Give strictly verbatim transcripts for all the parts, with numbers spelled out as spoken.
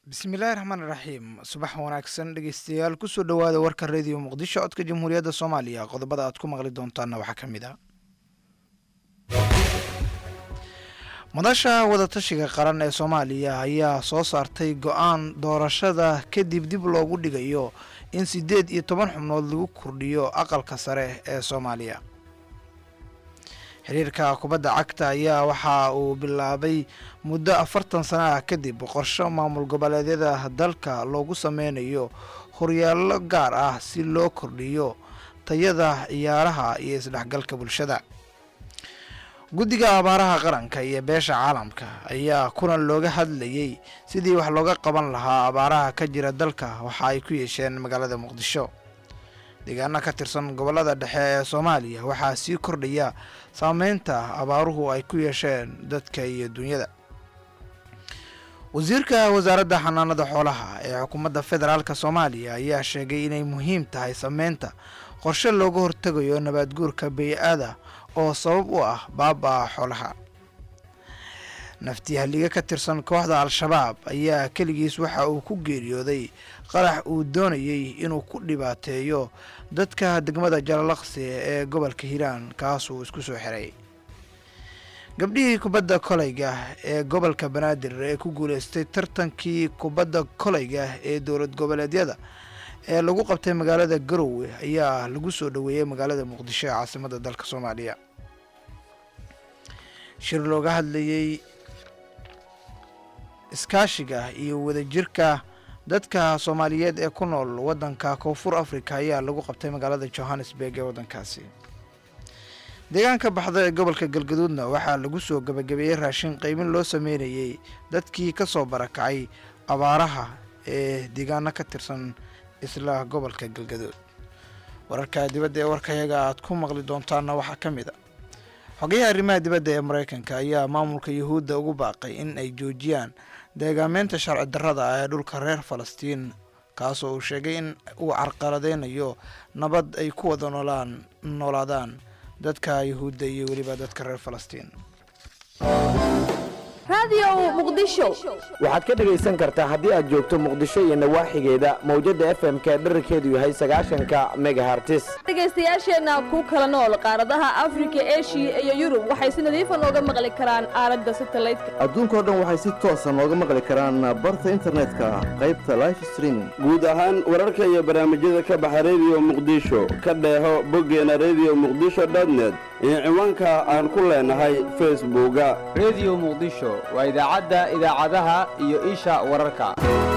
bismillaahi raxmaani raxiim subax wanaagsan dhegeystayaal kusoo dhowaada warka radio muqdisho codka jamhuuriyadda soomaaliya qodobada aad ku maqli doontaana waxaa ka mid ah madasha wadatashiga qaran ee soomaaliya ayaa soo saartay go-aan doorashada kadib dib loogu dhigayo in siddeed iyo toban xubnood lagu kordhiyo aqalka sare ee soomaaliya xiriirka kubadda cagta ayaa waxa uu bilaabay muddo afartan sano ah kadib qorsho maamul goboleedyada dalka loogu sameynayo horyaallo gaar ah si loo kordhiyo tayada ciyaaraha iyo isdhexgalka bulshada guddiga abaaraha qaranka iyo beesha caalamka ayaa kulan looga hadlayay sidii wax looga qaban lahaa abaaraha ka jira dalka waxa ay ku yeesheen magaalada muqdisho deegaano ka tirsan gobolada dhexe ee soomaaliya waxaa sii kordhaya saameynta abaaruhu ay ku yeesheen dadka iyo dunyada wasiirka wasaaradda xanaanada xoolaha ee xukuumadda federaalk soomaaliya ayaa sheegay inay muhiim tahay sameynta qorshe looga hortegayo nabaad guurka bey-ada oo sabab u ah baaba xoolaha nafti-halliga ka tirsan kooxda al-shabaab ayaa keligiis waxa uu ku geeriyooday qarax uu doonayay inuu ku dhibaateeyo dadka degmada jalalaqsi ee gobolka hiiraan kaasuu isku soo xiray gabdhihii kubadda kolayga ee gobolka banaadir ee ku guuleystay tartankii kubadda kolayga ee dowlad goboleedyada ee lagu qabtay magaalada garowe ayaa lagu soo dhoweeyey magaalada muqdisho ee caasimada dalka soomaaliya shir looga hadlayay iskaashiga iyo wadajirka dadka soomaaliyeed ee ku nool waddanka koonfur africa ayaa lagu qabtay magaalada johannesburg ee waddankaasi deegaanka baxda ee gobolka galgaduudna waxaa lagu soo gabagabeeyey raashin qeymin loo sameynayay dadkii ka soo barakacay abaaraha ee deegaano ka tirsan isla gobolka galgaduud wararka dibadda ee warkayaga aad ku maqli doontaana waxaa ka mid a xogayaha arrimaha dibadda ee maraykanka ayaa maamulka yuhuudda ugu baaqay in ay joojiyaan deegaameynta sharci darrada ah ee dhulka reer falastiin kaasoo uu sheegay in uu carqaladeynayo nabad ay ku wada noolaan noolaadaan dadka yuhuudda iyo weliba dadka reer falastiin waxaad ka dhegaysan kartaa haddii aad joogto muqdisho iyo nawaaxigeeda mawjadda f m-ka dherarkeedu yahay sagaashanka megahartis dhegaystayaasheenna ku kala nool qaaradaha afrika eshiya iyo yurub waxay si nadiifa nooga maqli karaan aalada satellite-ka adduunkao dhan waxay si toosa nooga maqli karaan barta internetka qaybta life streaming guud ahaan wararka iyo barnaamijyada ka baxa rediyo muqdisho ka dheeho boggeena rediyo muqdisho dotnet iyo ciwaanka aan ku leenahay facebooka rediyo muqdisho waa idaacadda idaacadaha iyo isha wararka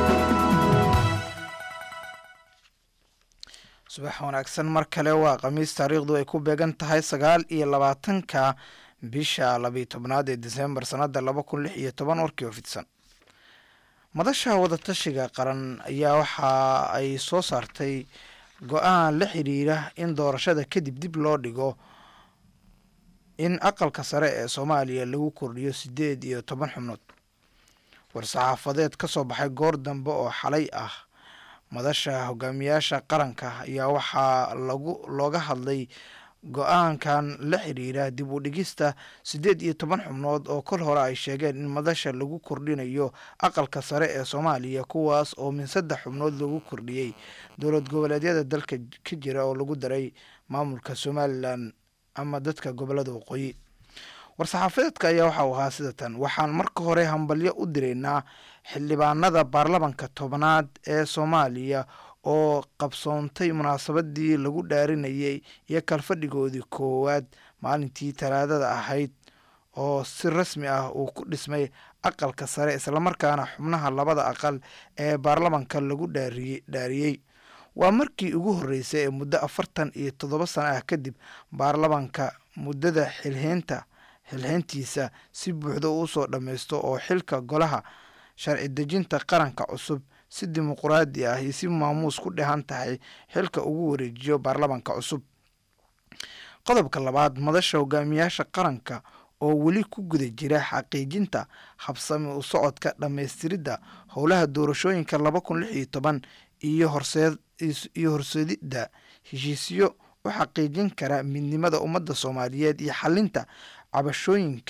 subax wanaagsan mar kale waa khamiis taariikhdu ay ku beegan tahay sagaal iyo labaatanka bisha labiyo tobnaad ee disembar sanada laba kun lix iyo toban warkii oo fidsan madasha wadatashiga qaran ayaa waxa ay soo saartay go-aan la xiriira in doorashada kadib dib loo dhigo in aqalka sare ee soomaaliya lagu kordhiyo siddeed iyo toban xubnood war-saxaafadeed ka soo baxay goor dambe oo xalay ah madasha hogaamiyaasha qaranka ayaa waxaa lagu looga hadlay go-aankan la xiriira dib u dhigista siddeed iyo toban xubnood oo kol hore ay sheegeen in madasha lagu kordhinayo aqalka sare ee soomaaliya kuwaas oo min saddex xubnood lagu kordhiyey dowlad goboleedyada dalka ka jira oo lagu daray maamulka somalilan ama dadka gobolada waqooyi war-saxaafadeedka ayaa waxa uu ahaa sida tan waxaan marka hore hambalyo u diraynaa xildhibaanada baarlamanka tobanaad ee soomaaliya oo qabsoontay munaasabadii lagu dhaarinayay iyo kalfadhigoodii koowaad maalintii talaadada ahayd oo si rasmi ah uu ku dhismay aqalka sare islamarkaana xubnaha labada aqal ee baarlamanka lagu dhaariye dhaariyey waa markii ugu horreysay ee muddo afartan iyo toddoba sano ah kadib baarlamanka muddada xilheynta xilheyntiisa si buuxda uu soo dhammaysto oo xilka golaha sharci dejinta qaranka cusub si dimuquraadi ah iyo si maamuus ku dhehan tahay xilka ugu wareejiyo baarlamanka cusub qodobka labaad madasha hogaamiyaasha qaranka oo weli ku guda jira xaqiijinta habsami u socodka dhammaystiridda howlaha doorashooyinka laba kun lix iyo toban iyo horseed iyo horseedidda heshiisyo u xaqiijin kara midnimada ummadda soomaaliyeed iyo xalinta cabashooyinka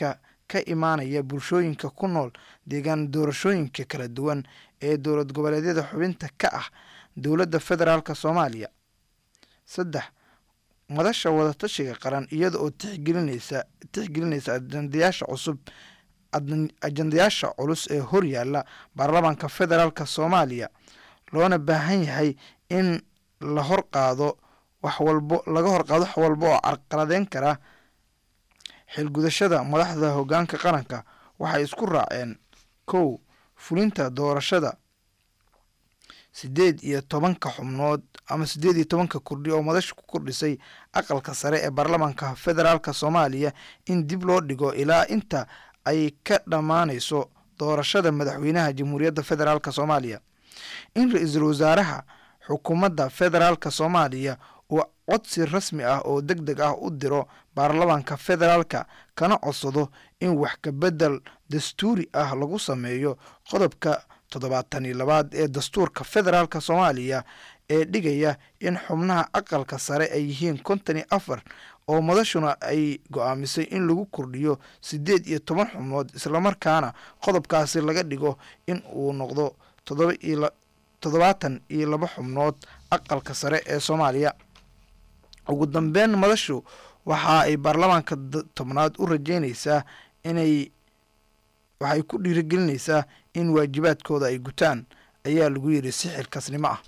ka imaanaya bulshooyinka ku nool deegaan doorashooyinka kala duwan ee dowlad goboleedyada xubinta ka ah dowladda federaalk soomaaliya. saddex madasha wadatashiga qaran iyada oo tixgelinaysa tixgelinaysa ajandayaasha cusub ajandayaasha culus ee horyaala baarlamaanka federaalk soomaaliya loona baahan yahay in la horqaado wax walbo laga horqaado wax walba oo carqaladeyn kara xilgudashada madaxda hogaanka qaranka. waxay isku raaceen kow fulinta doorashada sideed iyo tobanka xubnood ama sideed iyo tobanka kordhi oo madasha ku kordhisay aqalka sare ee baarlamaanka federaalk soomaaliya in dib loo dhigo ilaa inta ay ka dhammaanayso doorashada madaxweynaha jamhuuriyadda federaalk soomaaliya. in ra-iisul wasaaraha xukuumadda federaalk soomaaliya uu codsi rasmi ah oo deg deg ah u diro baarlamaanka federaalka kana codsado in wax kabedel dastuuri ah lagu sameeyo qodobka toddobaatan iyo labaad ee dastuurka federaalk soomaaliya ee dhigaya in xubnaha aqalka sare ay yihiin konton iyo afar oo madashuna ay go-aamisay in lagu kordhiyo sideed iyo toban xubnood islamarkaana qodobkaasi laga dhigo in uu noqdo toddobaatan iyo laba xubnood aqalka sare ee soomaaliya. ugu dambeyn madashu waxa ay baarlamaanka tobnaad u rajeynaysaa inay waxay ku dhiirigelinaysaa in waajibaadkooda ay gutaan ayaa lagu yidhi si xilkasnimo ah.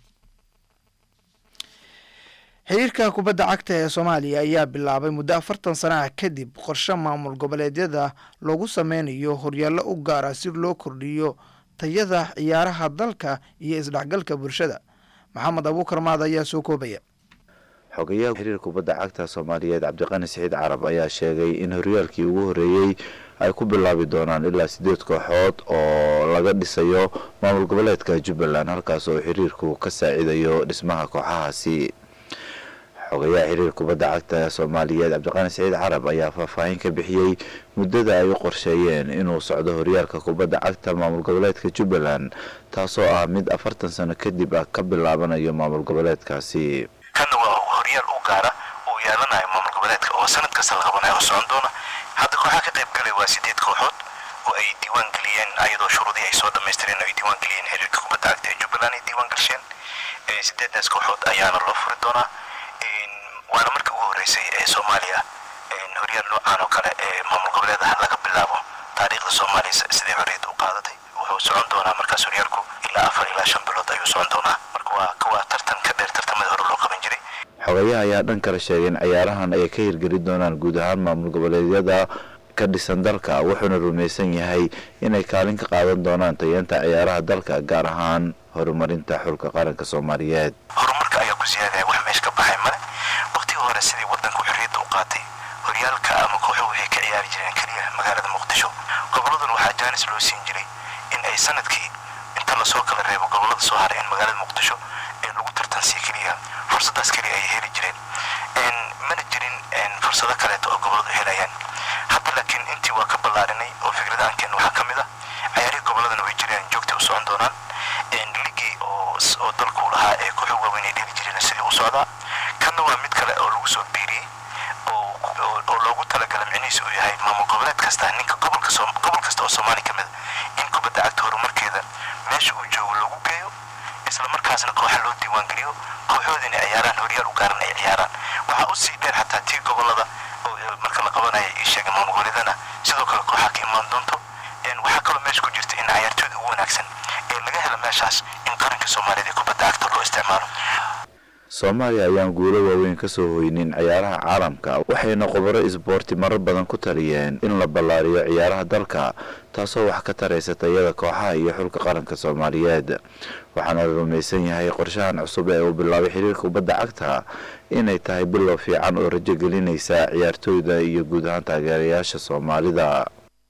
xiriirka kubadda cagta ee soomaaliya ayaa bilaabay muddo afartan sana ah kadib qorshe maamul goboleedyada loogu sameynayo horyaallo u gaara si loo kordhiyo tayada ciyaaraha dalka iyo isdhexgalka bulshada. maxamed abuukar maad ayaa soo koobaya. xogayaha xiriirka kubadda cagta soomaaliyeed cabdiqani saciid carab ayaa sheegay in horyaalkii ugu horeeyey ay ku bilaabi doonaan ilaa sideed kooxood oo laga dhisayo maamul goboleedka jubbaland halkaas oo xiriirku ka saaciidayo dhismaha kooxahaasi. xogayaha xiriirka kubadda cagta ee soomaaliyeed cabdiqani saciid carab ayaa faahfaahin ka bixiyey muddada ay u qorsheeyeen inuu socdo horyaalka kubadda cagta maamul goboleedka jubbaland taasoo ah mid afartan sano kadib ah ka bilaabanayo maamul goboleedkaasi. kana waa horyaal u gaara uu yeelanayo maamul goboleedka oo sanad kasta la qabanayo oo socon doona. hadda kooxaha ka qayb galay waa sideed kooxood oo ay diiwaan geliyeen ayadoo shuruudii ay soo dhammaystireen ay diiwaan geliyeen xiriirka kubadda cagta ee jubbaland ay diiwaan galsheen. sideedaas kooxood ayaana loo furi doonaa waana markii ugu horeysay ee soomaaliya horyaal noocaan oo kale ee maamul goboleedaha laga bilaabo taariikhda soomaaliya sidii xorriyadda u qaadatay. wuxuu socon doonaa markaas horyaalku ilaa afar ilaa shan bilood ayuu socon doonaa. marka waa kuwa tartan ka dheer tartamada hore loo qaban jiray. xogayaha ayaa dhan kale sheegay in ciyaarahan ay ka hirgeli doonaan guud ahaan maamul goboleedyada ka dhisan dalka wuxuuna rumaysan yahay inay kaalin ka qaadan doonaan tayeenta ciyaaraha dalka gaar ahaan horumarinta xulka qaranka soomaaliyeed. horumarka ayaa ku siyaadaya wax meesha ka baxay male. waqtigii hore sidii wadanku xorriyadda u qaatay horyaalka ama kooxo waxay ka ciyaari jireen keliya magaalada muqdisho. goboladuna waxaa jaanis loo siin jiray in ay sanadkii inta lasoo kala reebo gobolada soo haray in magaalada muqdisho ee lagu tartansii keliya fursadaas keliya ay heli jireen. mana jirin fursado kaleeto oo goboladu helayaan. hadda laakiin intii waa ka ballaarinay oo fikrada aankeen waxaa ka mid ah ciyaarihii goboladana way jireen joogtay u socon doonaan. ligii oo dalku lahaa ee kooxo waaweyn ay dheli jireen sidii u socdaa. kanna waa mid kale oo lagu soo biiriyey oo loogu talagala micnihiisa uu yahay maamul goboleed kasta ninka gobolka gobol kasta oo soomaali ka mid in kubadda cagta horumarkeeda meesha uu joogo lagu geeyo islamarkaasna kooxa loo diiwaan geliyo kooxoodina ciyaaraan horyaal u gaaran ay ciyaaraan. waxaa u sii dheer xataa tii gobolada oo marka la qabanaya ii sheegay maamul goboleedana sidoo kale kooxaa ka imaan doonto. waxaa kaloo meesha ku jirta in ciyaartooyda ugu wanaagsan ee laga hela meeshaas in qaranka soomaaliyeed ee kubadda cagta loo isticmaalo. soomaaliya ayaan guulo waaweyn ka soo hoynin ciyaaraha caalamka waxayna khubaro isboorti marar badan ku taliyeen in la ballaariyo ciyaaraha dalka taasoo wax ka taraysa tayada kooxaha iyo xulka qaranka soomaaliyeed. waxaana la rumaysan yahay qorshahan cusub ee uu bilaabay xiriirka kubadda cagta inay tahay bilow fiican oo rajo gelinaysa ciyaartooyda iyo guud ahaan taageerayaasha soomaalida.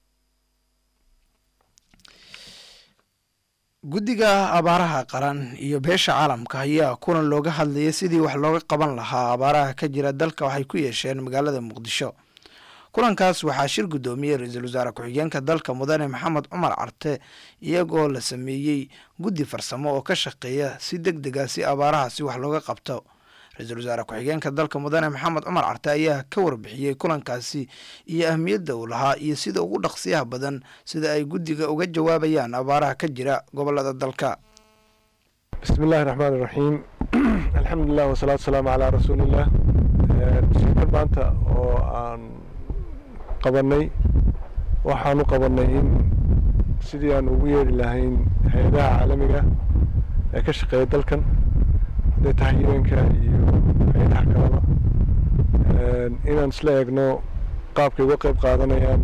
guddiga abaaraha qaran iyo beesha caalamka ayaa kulan looga hadlayay sidii wax looga qaban lahaa abaaraha ka jira dalka waxay ku yeesheen magaalada muqdisho. kulankaas waxaa shir guddoomiyey ra-iisul wasaare ku-xigeenka dalka mudane maxamed cumar carte iyagoo la sameeyey guddi farsamo oo ka shaqeeya si deg dega si abaaraha si wax looga qabto. ra-iisul wasaare ku-xigeenka dalka mudane maxamed cumar carte ayaa ka warbixiyey kulankaasi iyo ahmiyadda uu lahaa iyo sida ugu dhaqsiyaha badan sida ay guddiga uga jawaabayaan abaaraha ka jira gobolada dalka. بسم الله الرحمن الرحيم الحمد لله والصلاة والسلام على رسول الله. شكرا maanta oo aan qabanay waxaan u qabanay in sidii aan ugu yeeri lahayn hay'adaha caalamiga ee ka shaqeeya dalkan haday tahay haweenka iyo hay'adaha kaleba inaan isla eegno qaabkay uga qayb qaadanayaan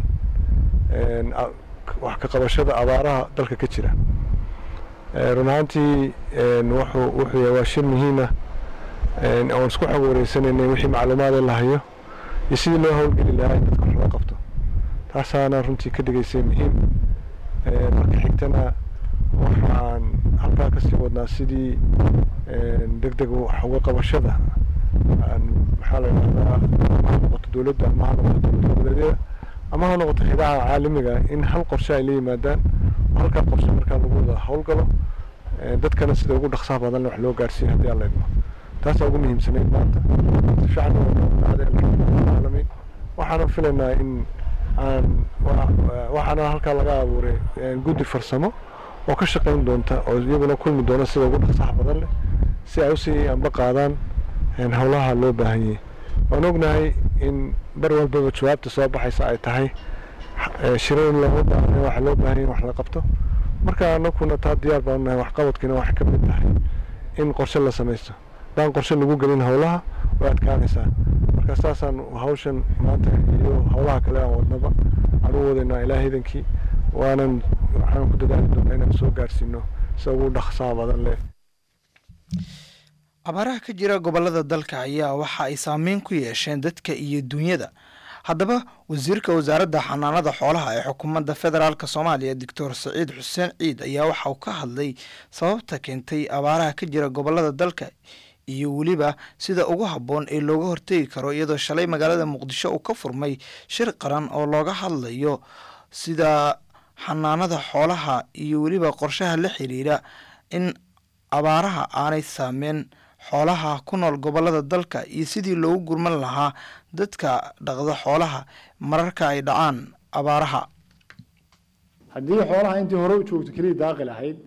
wax ka qabashada abaaraha dalka ka jira. run ahaantii wuxuu wuxuu yahay waa shir muhiim ah oon isku xog wareysanaynay wixii macluumaad la hayo iyo sidii loo howlgeli lahaa in dadka wax loo qabto taasaana runtii ka dhigaysay muhiim. marka xigtana waxaan halkaa kasii wadnaa sidii degdeg wax uga qabashada maxaa la yidhahdaa ama ha noqoto dowladda ama ha noqoto dowladeeda ama ha noqoto hay'adaha caalamiga in hal qorshe ay la yimaadaan halkaa qorshe markaa lagu wada howlgalo dadkana sida ugu dhaqsaha badan wax loo gaarsiiyo haddii aan la idmo taasaa ugu muhiimsanayd maanta shacabna waalamiin waxaana filaynaa in aan waxaana halkaa laga abuuray guddi farsamo oo ka shaqayn doonta oo iyaguna kulmi doona sida ugu dhaqsaha badan leh si ay usii anba qaadaan howlaha loo baahan yahay. waan ognahay in bar walbaba jawaabta soo baxaysa ay tahay shirar in looga baahan waxa loo baahan yahay wax la qabto marka anaguna taa diyaar baan nahay waxqabadkiina wax ka mid tahay in qorshe la samaysto daan qorshe lagu gelin howlaha way adkaanaysaa. marka saasaan hawshan maanta iyo howlaha kale aan wadnaba aan u wadaynaa ilaahay idinkii waanan waxaan ku dadaali doonaa inaan soo gaarsiino si ugu dhaqsaha badan leh. abaaraha ka jira gobolada dalka ayaa waxa ay saameyn ku yeesheen dadka iyo dunyada. haddaba wasiirka wasaaradda xanaanada xoolaha ee xukuumadda federaalka soomaaliya doctor saciid xuseen ciid ayaa waxa uu ka hadlay sababta keentay abaaraha ka jira gobolada dalka iyo weliba sida ugu habboon ee looga hortegi karo iyadoo shalay magaalada muqdisho uu ka furmay shir qaran oo looga hadlayo sida xanaanada xoolaha iyo weliba qorshaha la xiriira in abaaraha aanay saameyn xoolaha ku nool gobolada dalka iyo sidii loogu gurman lahaa dadka dhaqda xoolaha mararka ay dhacaan abaaraha. haddii xoolaha intii hore u joogto keliya daaqi lahayd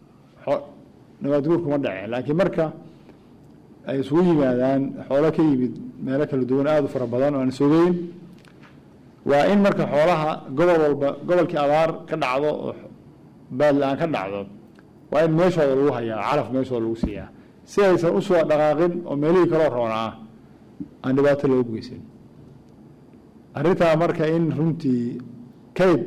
nabaad guur kuma dhaceen laakiin marka ay isugu yimaadaan xoolo ka yimid meelo kala duwan aada u fara badan oo aan sogeyn waa in marka xoolaha gobol walba gobolkii abaar ka dhacdo oo baad la-aan ka dhacdo waa in meeshooda lagu hayaa calaf meeshooda lagu siiyaa si aysan u soo dhaqaaqin oo meelihii kaloo roonaa aan dhibaato loogu geysan. arrintaa marka in runtii kayd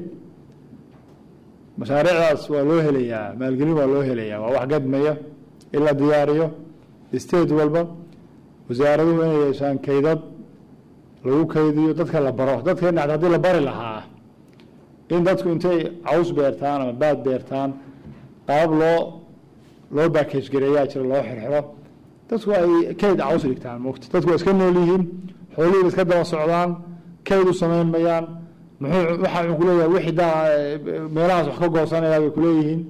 mashaariicdaas waa loo helayaa maalgelin waa loo helayaa waa wax gadmaya in la diyaariyo state walba wasaaraduhu inay yeeshaan kaydad lagu kaydiyo dadka la baro dadkeena haddii la bari lahaa in dadku intay caws beertaan ama baad beertaan qaab loo loo baakage gareeyaa jira loo xirxiro dadku ay kayd caws dhigtaan moogta dadku waa iska nool yihiin xoolihii iska daba socdaan kayd u samayn mayaan muxuu waxa uu ku leeyahay wixii daa meelahaas wax ka goosanaya bay ku leeyihiin.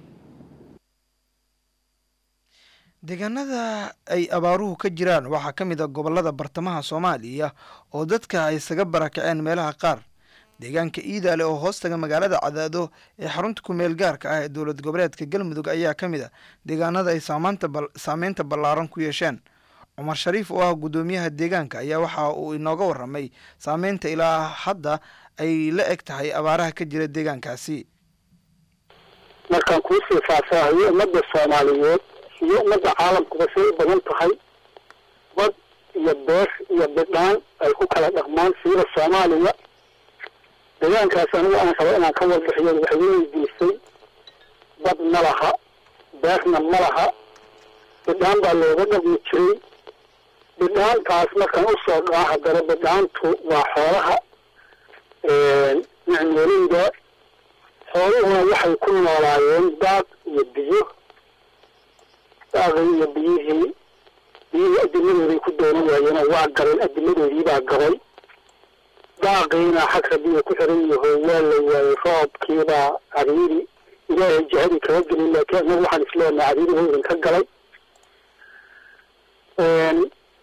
deegaanada ay abaaruhu ka jiraan waxaa ka mid a gobolada bartamaha soomaaliya oo dadka ay isaga barakaceen meelaha qaar. deegaanka iidaale oo hoostaga magaalada cadaado ee xarunta ku-meel gaarka ah ee dowlad goboleedka galmudug ayaa ka mid a deegaanada ay saameynta ballaaran ku yeesheen. cumar shariif oo ah guddoomiyaha deegaanka ayaa waxa uu inooga waramay saameynta ilaa hadda ay la eg tahay abaaraha ka jira deegaankaasi. markaan kuusii faahfaahiyo ummadda soomaaliyeed iyo ummadda caalamkuba say u badan tahay bad iyo beer iyo bidhaan ay ku kala dhaqmaan siida soomaaliya. deegaankaas anigu aan rabo inaan ka warbixiyo waxay weydiisay bad ma laha beerna ma laha bidhaan baa looga dhaqmi jiray. bidhaantaas markaan usoo dhaca haddana bidhaantu waa xoolaha micnooleyda xooluhuna waxay ku noolaayeen daaq iyo biyo daaqii iyo biyihii biyihii adimadooday ku doona waayeen oo waa galeen adimadoodii baa gabay daaqiina xag rabiya ku xiran yaho waa la waayey roobkiibaa cariiri ilaahay jihadii kaga gelin laakiin annagu waxaan isleenahay cariirihu idinka galay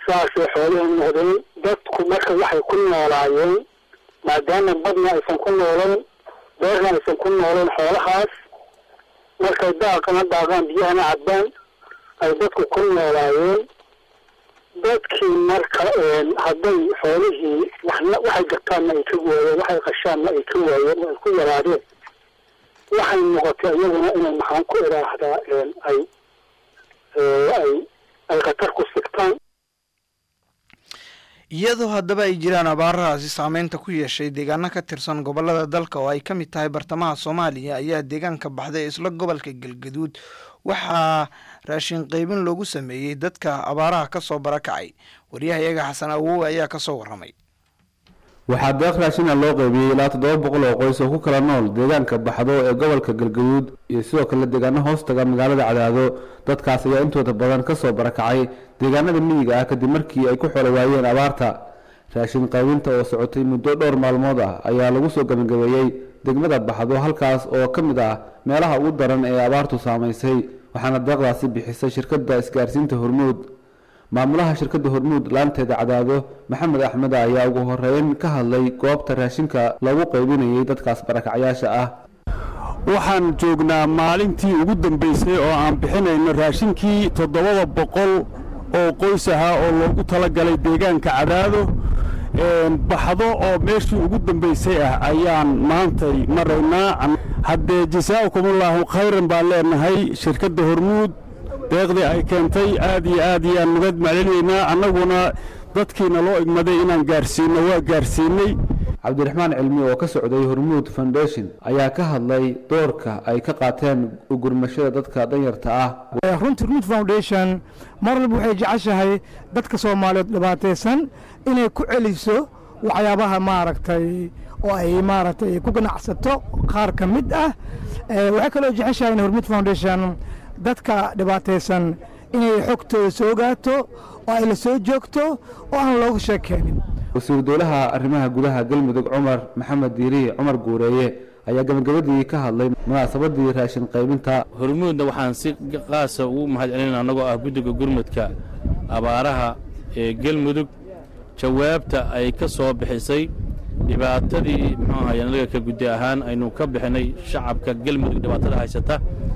saasay xoolihii noqdeen dadku marka waxay ku noolaayeen maadaama badna aysan ku noolayn beerna aysan ku noolayn xoolahaas markay daaqana daaqaan biyahana cabbaan ay dadku ku noolaayeen dadkii marka hadday xoolihii waxna waxay gataanna ay ka waayeen waxay qashaanna ay ka waayeen ay ku yaraadeen waxay noqotay iyaguna inay maxaan ku idhaahdaa ay ay ay khatar ku sigtaan iyadoo haddaba ay jiraan abaarahaasi saameynta ku yeeshay deegaano ka tirsan gobolada dalka oo ay ka mid tahay bartamaha soomaaliya ayaa deegaanka baxday isla gobolka galgaduud waxaa raashin qaybin loogu sameeyey dadka abaaraha ka soo barakacay waryahayaga xasan awowe ayaa ka soo warramay waxaa deeq raashina loo qaybiyey ilaa toddoba boqol oo qoys oo ku kala nool deegaanka baxdo ee gobolka galgaduud iyo sidoo kale deegaano hoostaga magaalada cadaado dadkaas ayaa intooda badan ka soo barakacay deegaanada miyiga ah kadib markii ay ku xoolo waayeen abaarta raashin qaybinta oo socotay muddo dhowr maalmood ah ayaa lagu soo gabagabeeyey degmada baxdo halkaas oo ka mid ah meelaha ugu daran ee abaartu saamaysay waxaana deeqdaasi bixisay shirkadda isgaarsiinta hormuud maamulaha shirkadda hormuud laanteeda cadaado maxamed axmed ayaa ugu horeyn ka hadlay goobta raashinka lagu qaybinayay dadkaas barakacyaasha ah waxaan joognaa maalintii ugu dambeysay oo aan bixinayno raashinkii toddobada boqol oo qoys ahaa oo loogu talagalay deegaanka cadaado baxdo oo meeshii ugu dambeysay ah ayaan maantay maraynaa haddee jasaa'ukumullaahu khayran baan leenahay shirkadda hormuud deeqdii ay keentay aad iyo aad iyaan nugad maclinaynaa annaguna dadkiina loo igmaday inaan gaarsiino waa gaarsiinay cabdiraxmaan cilmi oo ka socday hormuud foundation ayaa ka hadlay doorka ay ka qaateen ugurmashada dadka danyarta ah runtii hormuud foundation mar walba waxay jeceshahay dadka soomaaliyeed dhibaataysan inay ku celiso waxyaabaha maaragtay oo ay maaragtay ku ganacsato qaar ka mid ah waxay kaloo jeceshahay in hormuud foundation dadka dhibaataysan inay xogtooda soo gaato oo ay la soo joogto oo aan looga sheekeenin wasiir dowlaha arrimaha gudaha galmudug cumar maxamed diiri cumar guureeye ayaa gabagabadii ka hadlay munaasabadii raashin qaybinta hormuudna waxaan si qaasa ugu mahadcelinaa annagoo ah guddiga gurmudka abaaraha ee galmudug jawaabta ay ka soo bixisay dhibaatadii muxuu ahaye annaga ka guddi ahaan aynu ka bixinay shacabka galmudug dhibaatada haysata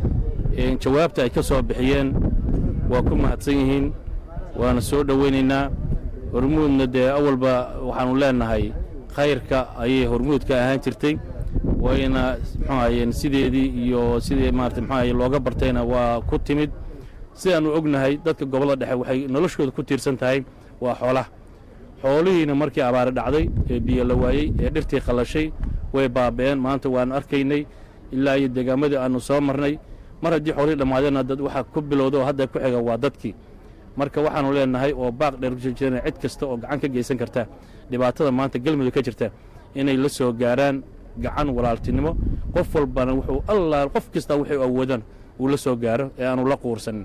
jawaabta ay ka soo bixiyeen waa ku mahadsan yihiin waana soo dhowaynaynaa hormuudna dee awalba waxaanu leenahay khayrka ayay hormuudka ahaan jirtay wayna muxuu ahayeen sideedii iyo sidii maarata muxuu ahaye looga bartayna waa ku timid sidaannu ognahay dadka gobollada dhexe waxay noloshooda ku tiirsan tahay waa xoolaha xoolihiina markii abaare dhacday ee biyo la waayey ee dhirtii qallashay way baaba'een maanta waannu arkaynay ilaa iyo deegaamadii aannu soo marnay mar haddii xoolihii dhammaadeenna dad waxa ku bilowda oo hadda ku xiga waa dadkii marka waxaannu leenahay oo baaq dheer kujeejina cid kasta oo gacan ka geysan karta dhibaatada maanta galmudug ka jirta inay la soo gaaraan gacan walaaltinimo qof walbana wuxuu allah qof kasta wuxuu awoodaan uu la soo gaaro ee aanu la quursanin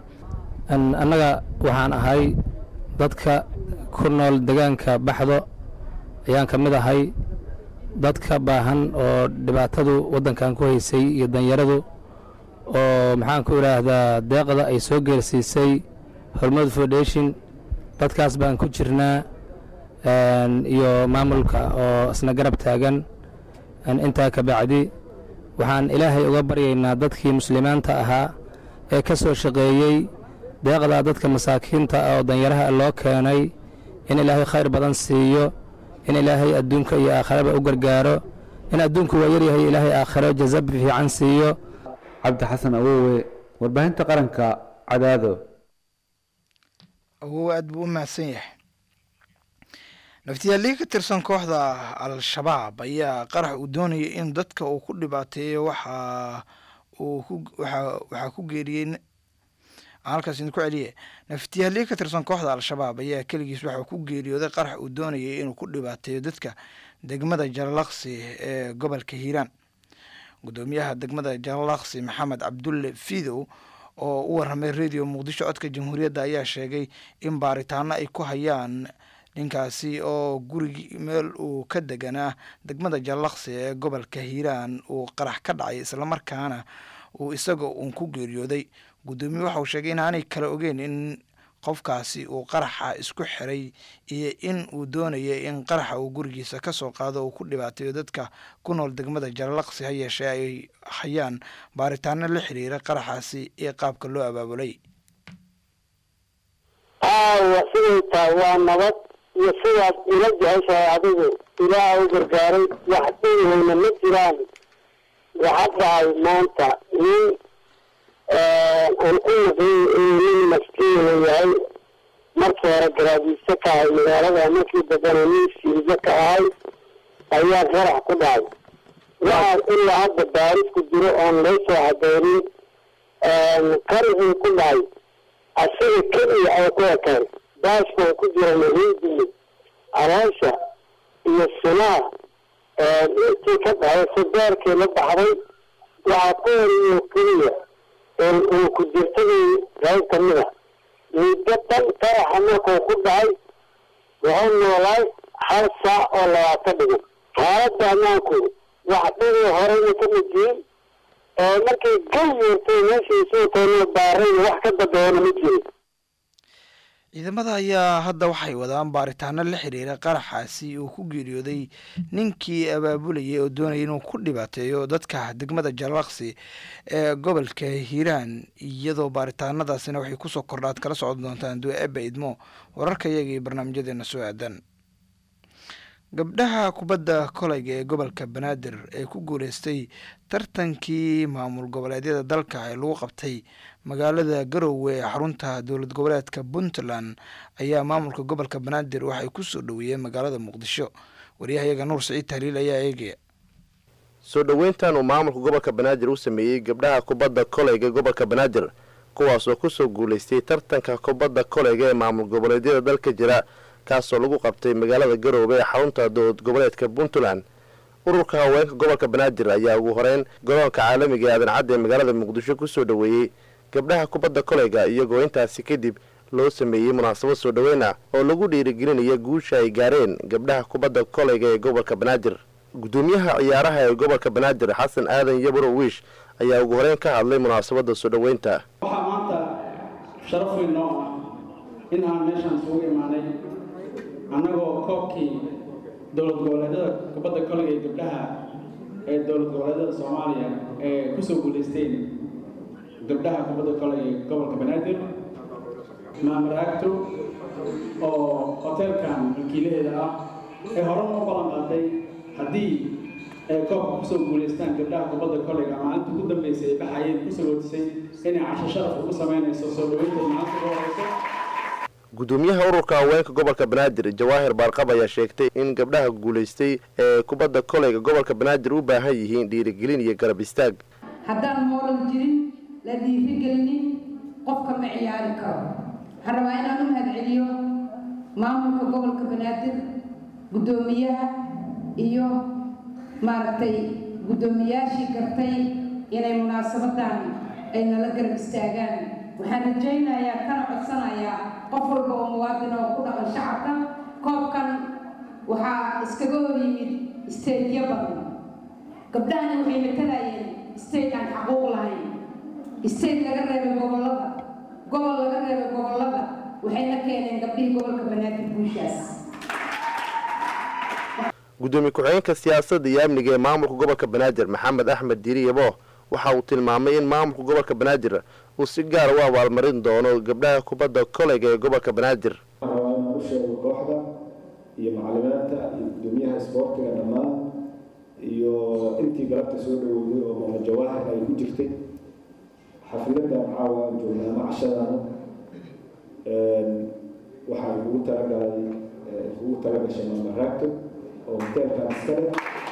annaga waxaan ahay dadka ku nool deegaanka baxdo ayaan ka mid ahay dadka baahan oo dhibaatadu waddankan ku haysay iyo danyaradu oo maxaan ku idhaahdaa deeqda ay soo geersiisay hormuud foundation dadkaas baan ku jirnaa iyo maamulka oo isna garab taagan intaa ka bacdi waxaan ilaahay uga baryaynaa dadkii muslimiinta ahaa ee ka soo shaqeeyey deeqdaa dadka masaakiinta oo danyaraha loo keenay in ilaahay khayr badan siiyo in ilaahay adduunka iyo aakhiraba u gargaaro in adduunku waa yaryahay ilaahay aakhiro jazab fiican siiyo cabdi xasan awowe warbaahinta qaranka cadaado awowe aad buu u mahadsan yahay naftiyaallii ka tirsan kooxda al-shabaab ayaa qarax uu doonayay in dadka uu ku dhibaateeyo waxa uu ku waxa waxaa ku geeriyey halkaas idinku celiye naftiyaallii ka tirsan kooxda al-shabaab ayaa keligiis waxaa ku geeriyooday qarax uu doonayay inuu ku dhibaateeyo dadka degmada jalalaqsi ee gobolka hiiraan gudoomiyaha degmada jalalaqsi maxamed cabdulle fidow oo u warramay radio muqdisho codka jamhuuriyadda ayaa sheegay in baaritaano ay ku hayaan ninkaasi oo gurigi meel uu ka deganaa degmada jalalaqsi ee gobolka hiiraan uu qarax ka dhacay islamarkaana uu isagoo uun ku geeriyooday gudoomiye waxa uu sheegay in aanay kala ogeyn in qofkaasi uu qaraxa isku xiray iyo in uu doonayay in qaraxa uu gurigiisa ka soo qaado uu ku dhibaateeyo dadka ku nool degmada Jalalaqsi ha yeeshee ay hayaan baaritaano la xiriira qaraxaasi iyo qaabka loo abaabulay. aawa sidoo taa waa nabad iyo sidaas ila jeceshahay adigu ilaaha u gargaaray wax dhiihayna ma jiraan. waxaa dhacay maanta nin aan u naqin nin maskiina yahay markii hore garaadiisa ka ahay magaalada markii dambena nin siiga ka ahay ayaa qarax ku dhacay. waxaa ilaa hadda baaris ku jiro oon loo soo cadeynin qaraxii ku dhacay asiga keliya ay ku ekeen baashkan ku jirana hindiya caloosha iyo sinaa intii ka dhacay sigaarkii la baxday waxaa ku horiyo keliya uu ku jirtadii qayb ka mid a muddo dhan qaraxa markuu ku dhacay wuxuu noolaay hal saac oo labaatan dhigan. xaaladda ammaanku wax dhigii horeyna ka mid yihiin markay gal yeertay meeshii soo taynoo baarayna wax ka dambeeyana ma jirin. ciidamada ayaa hadda waxay wadaan baaritaano la xiriira qaraxaasi uu ku geeriyooday ninkii abaabulayay oo doonayay inuu ku dhibaateeyo dadka degmada Jalalaqsi ee gobolka Hiiraan, iyadoo baaritaanadaasina waxay kusoo kordhaad kala socon doontaan duu'eebba idmo wararka iyaga iyo barnaamijyadeena soo aadan. gabdhaha kubadda kolayga ee gobolka Banaadir ee ku guuleystay tartankii maamul goboleedyada dalka ee lagu qabtay magaalada Garowe ee xarunta dowlad goboleedka Puntland ayaa maamulka gobolka Banaadir waxay ku soo dhaweeyeen magaalada Muqdisho. wariyahayaga Nuur Saciid Tahliil ayaa eegaya. soo dhaweyntan uu maamulka gobolka Banaadir u sameeyay gabdhaha kubadda kolayga gobolka Banaadir kuwaas oo ku soo guuleystay tartanka kubadda kolayga ee maamul goboleedyada dalka jira kaasoo lagu qabtay magaalada Garowe ee xarunta dowlad goboleedka Puntland. ururka haweenka gobolka Banaadir ayaa ugu horeyn garoonka caalamiga ee Aadan Cadde ee magaalada Muqdisho ku soo dhaweeyay gabdhaha kubadda kolayga iyagoo intaasi kadib loo sameeyay munaasabad soo dhaweyn ah oo lagu dhiirigelinayo guusha ay gaareen gabdhaha kubadda kolayga ee gobolka Banaadir. gudoomiyaha ciyaaraha ee gobolka Banaadir Xasan Aadan Yabro Wiish ayaa ugu horeyn ka hadlay munaasabadda soo dhaweynta. waxaa maanta sharaf weyn noo ah in aan meeshan isugu imaanay annagoo koobkii dowlad goboleedyada kubadda kolayga ee gabdhaha ee dowlad goboleedyada Soomaaliya ee ku soo guuleysteen gabdhaha kubadda kolayga ee gobolka Banaadir maamaraagto oo hotelkan wakiilaheeda ah ee hore u balan qaaday haddii ay koobka ku soo guuleystaan gabdhaha kubadda kolayga maalinta ugu dambeysay ay baxayeen ku soo wajisay inay casho sharaf ugu sameynayso soo dhaweynta maalinta ugu horeysa. gudoomiyaha ururka haweenka gobolka Banaadir Jawaahir Barqab ayaa sheegtay in gabdhaha guuleystay ee kubadda kolayga gobolka Banaadir u baahan yihiin dhiirigelin iyo garab istaag. haddaan moral jirin la dhiirigelinin qofka ma ciyaari karo. waxaan rabaa inaan u mahadceliyo maamulka gobolka Banaadir gudoomiyaha iyo maaragtay gudoomiyaashii gartay inay munaasabadan ay nala garab istaagaan. waxaan rajaynayaa kana codsanayaa qof walba oo muwaadin oo ku dhaqan shacabka koobkan waxaa iskaga hor yimid isteedyo badan. gabdhahani waxay matalayeen isteed aan xaquuq lahayn, isteed laga reebay gobollada, gobol laga reebay gobollada, waxayna keeneen gabdhihii gobolka Banaadir guushaas. gudoomiye ku-xigeenka siyaasadda iyo amniga ee maamulka gobolka Banaadir Maxamed Axmed Diiriyabo waxa uu tilmaamay in maamulka gobolka Banaadir uu si gaar ah u abaalmarin doono gabdhaha kubadda kolayga ee gobolka Banaadir. waxaan u sheegay kooxda iyo macallimiinta iyo gudoomiyaha isboortiga dhammaan iyo intii galabta soo dhaweeyay oo Mama Jawaahir ay ku jirtay xafladda caawa joognaa ama cashadana waxaan ugu talagalay ugu talagashay maamaraagto oo hotelka askari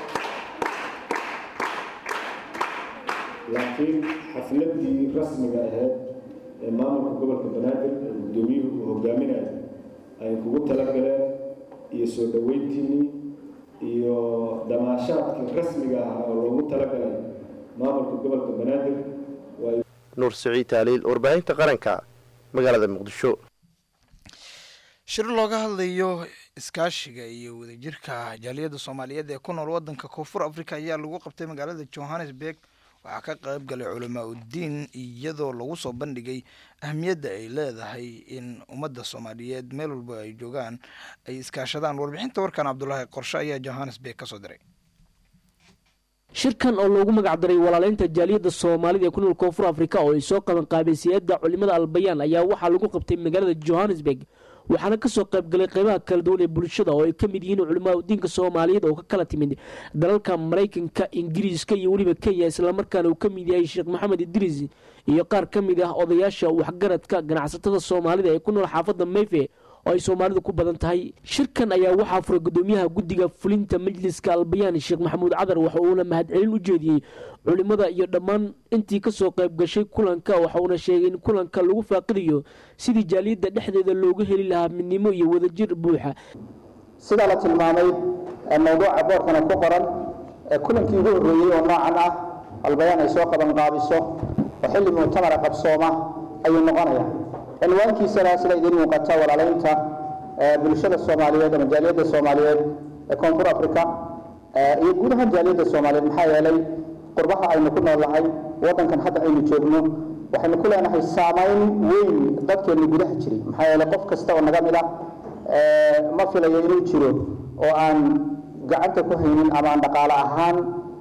laakiin xafladii rasmiga ahayd ee maamulka gobolka Banaadir gudoomiyuhu uu hogaaminayo ay kugu talagaleen iyo soo dhaweyntiinii iyo damaashaadkii rasmiga ah oo loogu talagalay maamulka gobolka Banaadir. Nuur Saciid Tahliil warbaahinta qaranka magaalada Muqdisho. shir looga hadlayo iskaashiga iyo wadajirka jaaliyadda Soomaaliyeed ee ku nool wadanka Koonfur Afrika ayaa lagu qabtay magaalada Johannesburg waxaa ka qayb galay culamaa uddiin iyadoo lagu soo bandhigay ahmiyadda ay leedahay in ummadda soomaaliyeed meel walba ay joogaan ay iskaashadaan. warbixinta warkan cabdulaahi qorshe ayaa johannesburg ka soo diray. shirkan oo loogu magac daray walaalaynta jaaliyadda soomaalida ee ku nool koonfur afrika oo ay soo qaban qaabeen siyaasadda culimada albayaan ayaa waxaa lagu qabtay magaalada johannesburg waxaana ka soo qayb galay qaybaha kala duwan ee bulshada oo ay ka mid yihiin culimada diinka soomaaliyeed oo ka kala timid dalalka maraykanka ingiriiska iyo weliba kenya islamarkaana uu ka mid yahay sheekh maxamed idriis iyo qaar ka mid ah odayaasha waxgaradka ganacsatada soomaalida ee ku nool xaafadda mayfe oo ay soomaalidu ku badan tahay. shirkan ayaa waxaa furay gudoomiyaha guddiga fulinta majliska albayaan sheekh maxamuud cadar waxa uuna mahadcelin u jeediyey culimada iyo dhammaan intii ka soo qayb gashay kulanka waxa uuna sheegay in kulanka lagu faaqidayo sidii jaaliyadda dhexdeeda looga heli lahaa midnimo iyo wadajir buuxa. sidaa la tilmaamay mawduuca boorkana ku qoran kulankii ugu horreeyey oo noocan ah albayaan ay soo qaban qaabiso oo xilli muctamara qabsooma ayuu noqonayaa. cinwaankiisana sida idin muuqata walaalaynta bulshada soomaaliyeed ama jaaliyadda soomaaliyeed ee koonfur afrika iyo guud ahaan jaaliyadda soomaaliyeed maxaa yeelay qurbaha aynu ku noolnahay waddankan hadda aynu joogno waxaynu ku leenahay saamayn weyn dadkeenna gudaha jiray maxaa yeelay qof kasta oo naga mid ah ma filayo inuu jiro oo aan gacanta ku haynin ama aan dhaqaale ahaan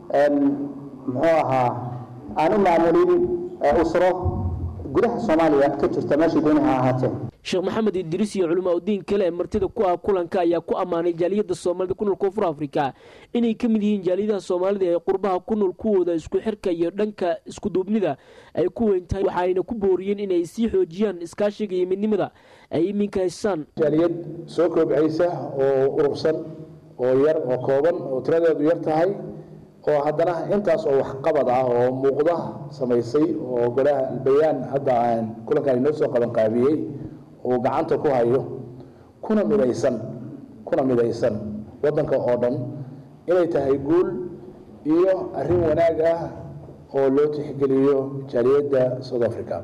muxuu ahaa aan u maamulin usro gudaha Soomaaliya ka jirta meesha doonaha ahaatee. sheekh maxamed idriis iyo culamaa udiin kale ee martida ku ah kulanka ayaa ku ammaanay jaaliyadda soomaalida ku nool koonfur afrika inay ka mid yihiin jaaliyadaha soomaalida ee qurbaha ku nool kuwooda isku xirka iyo dhanka isku duubnida ay ku weyn tahay waxayna ku booriyeen inay sii xoojiyaan iskaashiga iyo midnimada ay iminka haystaan. jaaliyad soo kobcaysa oo urursan oo yar oo kooban oo tiradeedu yar tahay oo haddana intaas oo waxqabad ah oo muuqda samaysay oo golaha albayaan hadda aan kulankan inoo soo qaban qaabiyey oo gacanta ku hayo kuna midaysan kuna midaysan waddanka oo dhan inay tahay guul iyo arrin wanaag ah oo loo tixgeliyo jaaliyadda South Africa.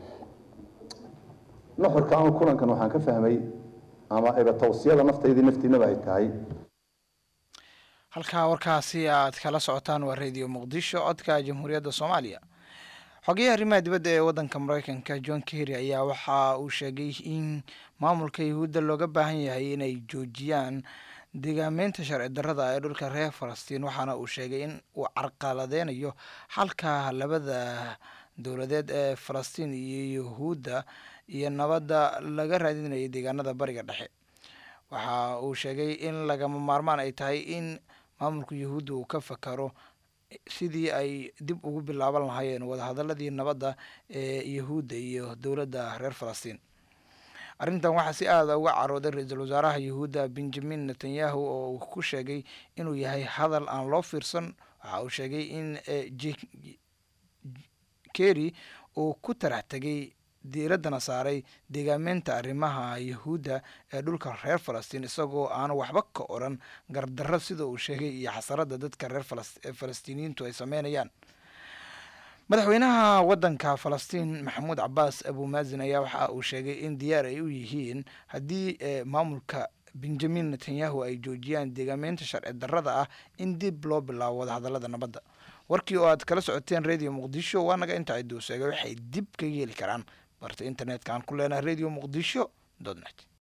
nuxurka kulankan waxaan ka fahmay ama ayba tawsiyada nafteedii naftiinaba ay tahay halkaa warkaasi aad kala socotaan waa radio muqdisho codka jamhuuriyadda soomaaliya. xogeyaha arrimaha dibadda ee waddanka maraykanka john kerry ayaa waxa uu sheegay in maamulka yuhuudda looga baahan yahay inay joojiyaan deegaameynta sharci darrada ee dhulka reer falastiin waxaana uu sheegay in uu carqaladeynayo xalka labada dowladeed ee falastiin iyo yuhuudda iyo nabadda laga raadinayay deegaanada bariga dhexe. waxa uu sheegay in lagama maarmaan ay tahay in maamulka yuhuudda uu ka fakaro sidii ay dib ugu bilaaban lahaayeen wadahadaladii nabadda ee yuhuudda iyo dowladda reer falastiin. arrintan waxaa si aada uga carooday ra-iisul wasaaraha yuhuudda benjamin netanyahu oo uu ku sheegay inuu yahay hadal aan loo fiirsan. waxa uu sheegay in kerry uu ku tarax tegay diiraddana saaray deegaameynta arrimaha yuhuudda ee dhulka reer falastiin isagoo aan waxba ka oran gardarro sida uu sheegay iyo xasaradda dadka reer falastiiniyiintu ay sameynayaan. madaxweynaha waddanka falastiin maxamuud cabaas abumaazin ayaa waxa uu sheegay in diyaar ay u yihiin haddii maamulka benjamin netanyahu ay joojiyaan deegaameynta sharci darrada ah in dib loo bilaabo wadahadallada nabadda. warkii oo aad kala socoteen radio muqdisho waa naga inta ciduu sheegay waxay dib kaga heli karaan barta internetka aan ku leenahay radio muqdisho dot net.